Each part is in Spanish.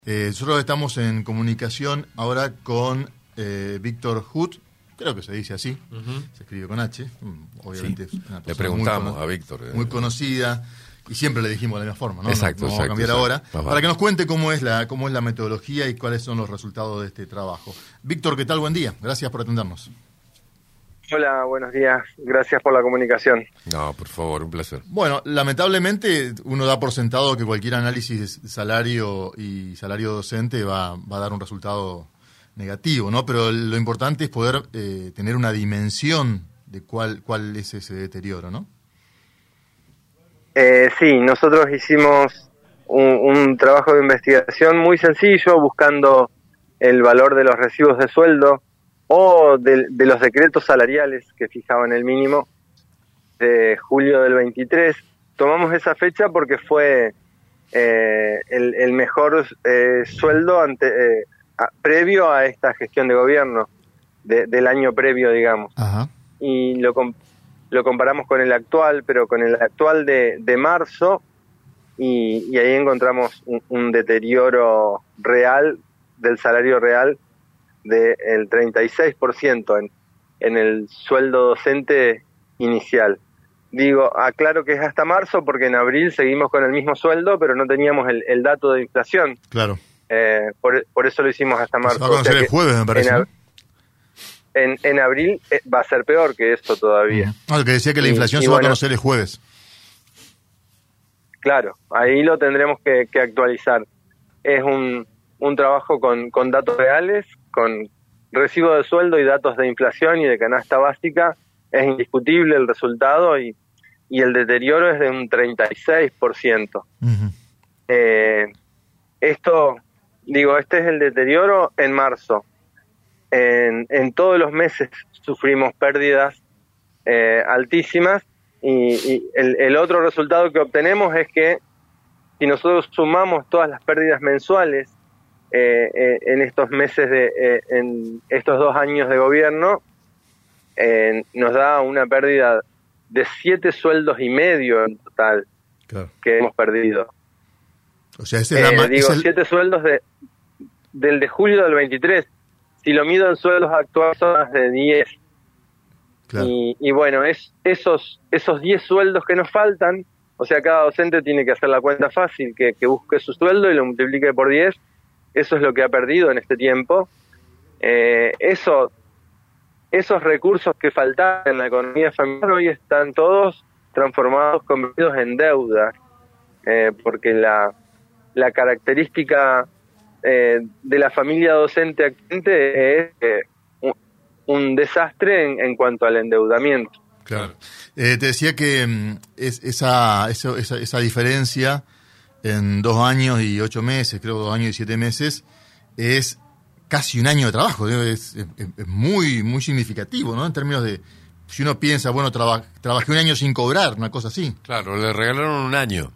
Nosotros estamos en comunicación ahora con Víctor Huth, creo que se dice así, se escribe con H, obviamente Sí. es una persona le preguntamos a Víctor. Muy conocida, y siempre le dijimos de la misma forma, ¿no? Exacto, No vamos a cambiar exacto. ahora, para que nos cuente cómo es la metodología y cuáles son los resultados de este trabajo. Víctor, ¿qué tal? Buen día, gracias por atendernos. Hola, buenos días. Gracias por la comunicación. No, por favor, un placer. Bueno, lamentablemente uno da por sentado que cualquier análisis de salario y salario docente va a dar un resultado negativo, ¿no? Pero lo importante es poder tener una dimensión de cuál es ese deterioro, ¿no? Sí, nosotros hicimos un trabajo de investigación muy sencillo, buscando el valor de los recibos de sueldo o de los decretos salariales que fijaban el mínimo de julio del 23. Tomamos esa fecha porque fue el mejor sueldo previo a esta gestión de gobierno, del año previo, digamos. Ajá. Y lo comparamos con el actual, pero con el actual de marzo, y ahí encontramos un deterioro real del salario real del 36% en el sueldo docente inicial. Digo, aclaro que es hasta marzo porque en abril seguimos con el mismo sueldo, pero no teníamos el dato de inflación. Claro. Por eso lo hicimos hasta marzo. Se va a conocer el jueves, me parece. En abril va a ser peor que esto todavía. No, que decía que la inflación se va a conocer el jueves. Claro, ahí lo tendremos que actualizar. Es un trabajo con datos reales, con recibo de sueldo y datos de inflación y de canasta básica. Es indiscutible el resultado y el deterioro es de un 36%. Este es el deterioro en marzo. En todos los meses sufrimos pérdidas altísimas y el otro resultado que obtenemos es que si nosotros sumamos todas las pérdidas mensuales en estos meses, en estos 2 años de gobierno, nos da una pérdida de 7 sueldos y medio en total. Claro. Que hemos perdido. O sea, ese es 7 sueldos del de julio del 23. Si lo mido en sueldos actuales son más de 10. Claro. Y bueno, esos 10 sueldos que nos faltan, o sea, cada docente tiene que hacer la cuenta fácil, que busque su sueldo y lo multiplique por 10. Eso es lo que ha perdido en este tiempo. Esos recursos que faltaban en la economía familiar hoy están todos transformados, convertidos en deuda, porque la característica de la familia docente actuante es un desastre en cuanto al endeudamiento. Claro. Te decía que esa diferencia en 2 años y 8 meses, creo 2 años y 7 meses, es casi un año de trabajo. Es muy, muy significativo, ¿no? En términos de, si uno piensa, bueno, trabajé un año sin cobrar, una cosa así. Claro, le regalaron un año.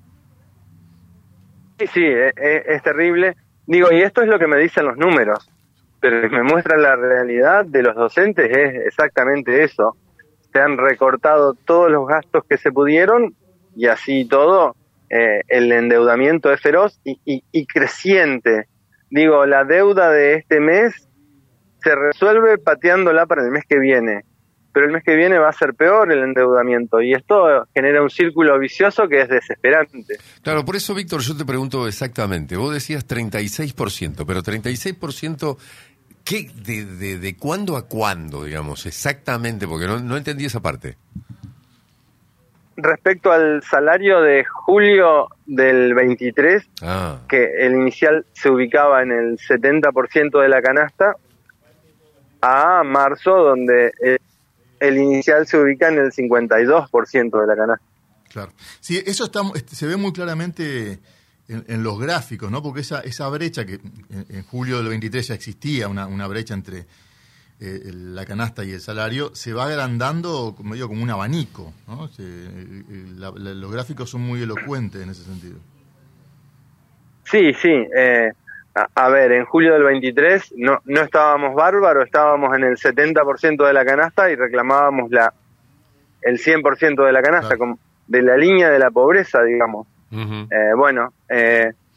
Sí, es terrible. Digo, y esto es lo que me dicen los números, pero me muestran la realidad de los docentes, es exactamente eso. Se han recortado todos los gastos que se pudieron y así todo, el endeudamiento es feroz y creciente. Digo, la deuda de este mes se resuelve pateándola para el mes que viene, pero el mes que viene va a ser peor el endeudamiento y esto genera un círculo vicioso que es desesperante. Claro, por eso, Víctor, yo te pregunto exactamente. Vos decías 36%, pero 36%, ¿qué, de cuándo a cuándo, digamos, exactamente? Porque no entendí esa parte. Respecto al salario de julio del 23, que el inicial se ubicaba en el 70% de la canasta, a marzo, donde el inicial se ubica en el 52% de la canasta. Claro. Sí, eso se ve muy claramente en los gráficos, ¿no? Porque esa brecha que en julio del 23 ya existía, una brecha entre la canasta y el salario, se va agrandando medio como un abanico, ¿no? Los gráficos son muy elocuentes en ese sentido. Sí. A ver, en julio del 23 no estábamos bárbaros, estábamos en el 70% de la canasta y reclamábamos el 100% de la canasta, claro, de la línea de la pobreza, digamos. Uh-huh.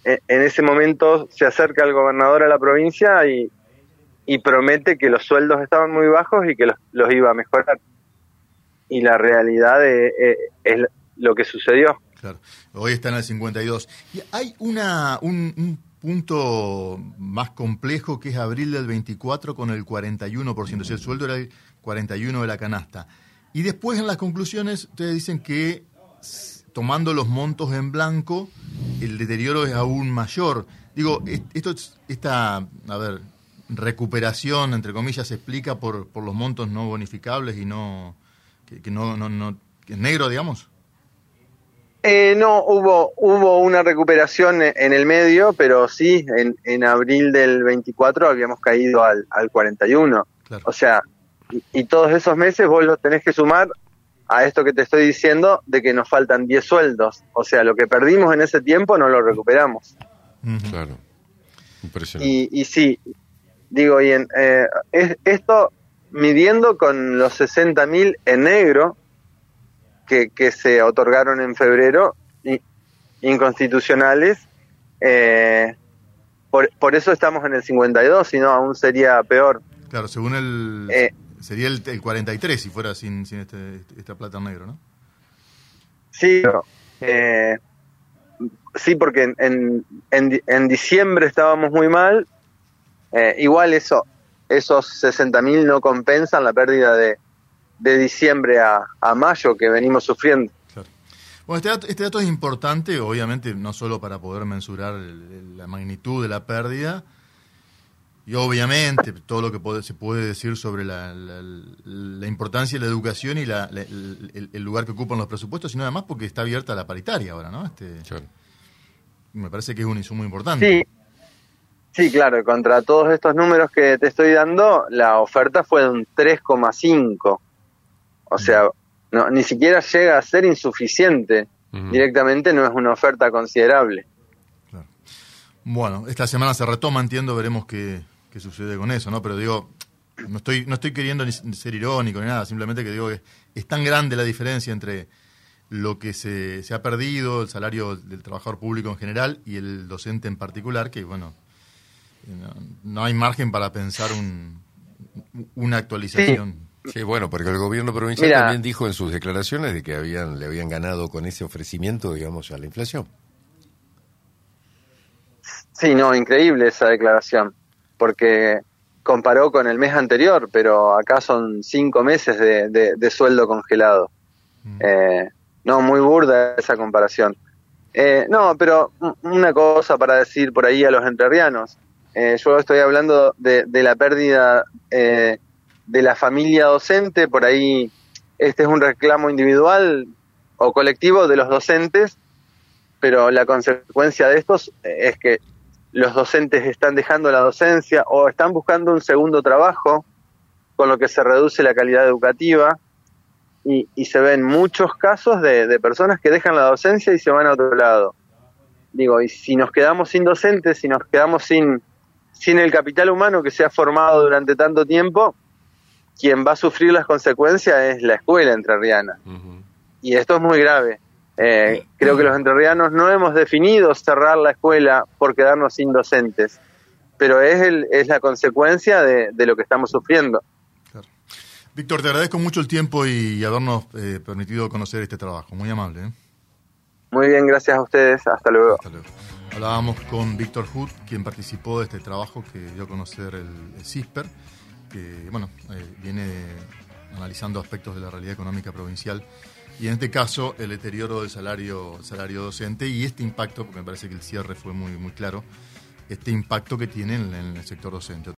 en ese momento se acerca el gobernador a la provincia y promete que los sueldos estaban muy bajos y que los iba a mejorar. Y la realidad es lo que sucedió. Claro. Hoy están al 52. Y hay un punto más complejo que es abril del 24 con el 41%. O sea, el sueldo era el 41% de la canasta. Y después en las conclusiones ustedes dicen que tomando los montos en blanco, el deterioro es aún mayor. Digo, esta recuperación, entre comillas, se explica por los montos no bonificables y no que es negro, digamos. No, hubo una recuperación en el medio, pero sí, en abril del 24 habíamos caído al 41. Claro. O sea, y todos esos meses vos los tenés que sumar a esto que te estoy diciendo de que nos faltan 10 sueldos. O sea, lo que perdimos en ese tiempo no lo recuperamos. Claro, impresionante. Y sí, digo, esto midiendo con los 60.000 en negro que se otorgaron en febrero, inconstitucionales, por eso estamos en el 52, si no aún sería peor. Claro, según sería el 43 si fuera sin esta plata en negro, ¿no? Sí, sí, porque en diciembre estábamos muy mal. Igual esos 60.000 no compensan la pérdida de diciembre a mayo que venimos sufriendo. Claro. Bueno, este dato es importante, obviamente, no solo para poder mensurar la magnitud de la pérdida, y obviamente todo lo que se puede decir sobre la importancia de la educación y el lugar que ocupan los presupuestos, sino además porque está abierta la paritaria ahora, ¿no? Claro. Me parece que es un insumo importante. Sí, claro, contra todos estos números que te estoy dando, la oferta fue de un 3,5. O sea, ni siquiera llega a ser insuficiente. Directamente no es una oferta considerable. Claro. Bueno, esta semana se retoma, entiendo, veremos qué sucede con eso, ¿no? Pero digo, no estoy queriendo ni ser irónico ni nada, simplemente que digo que es tan grande la diferencia entre lo que se ha perdido, el salario del trabajador público en general y el docente en particular, que bueno, no hay margen para pensar una actualización. Sí, bueno, porque el gobierno provincial también dijo en sus declaraciones de que le habían ganado con ese ofrecimiento, digamos, a la inflación. Sí, no, increíble esa declaración, porque comparó con el mes anterior, pero acá son 5 meses de sueldo congelado. No, muy burda esa comparación. No, pero una cosa para decir por ahí a los entrerrianos. Yo estoy hablando de la pérdida de la familia docente, por ahí este es un reclamo individual o colectivo de los docentes, pero la consecuencia de estos es que los docentes están dejando la docencia o están buscando un segundo trabajo, con lo que se reduce la calidad educativa y se ven muchos casos de personas que dejan la docencia y se van a otro lado. Digo, y si nos quedamos sin docentes, si nos quedamos sin el capital humano que se ha formado durante tanto tiempo, quien va a sufrir las consecuencias es la escuela entrerriana. Y esto es muy grave. Creo que los entrerrianos no hemos definido cerrar la escuela por quedarnos sin docentes, pero es la consecuencia de lo que estamos sufriendo. Claro. Víctor, te agradezco mucho el tiempo y habernos permitido conocer este trabajo. Muy amable. Muy bien, gracias a ustedes. Hasta luego. Hasta luego. Hablábamos con Víctor Hood, quien participó de este trabajo que dio a conocer el CISPER, que viene analizando aspectos de la realidad económica provincial y en este caso el deterioro del salario docente y este impacto, porque me parece que el cierre fue muy, muy claro, este impacto que tiene en el sector docente.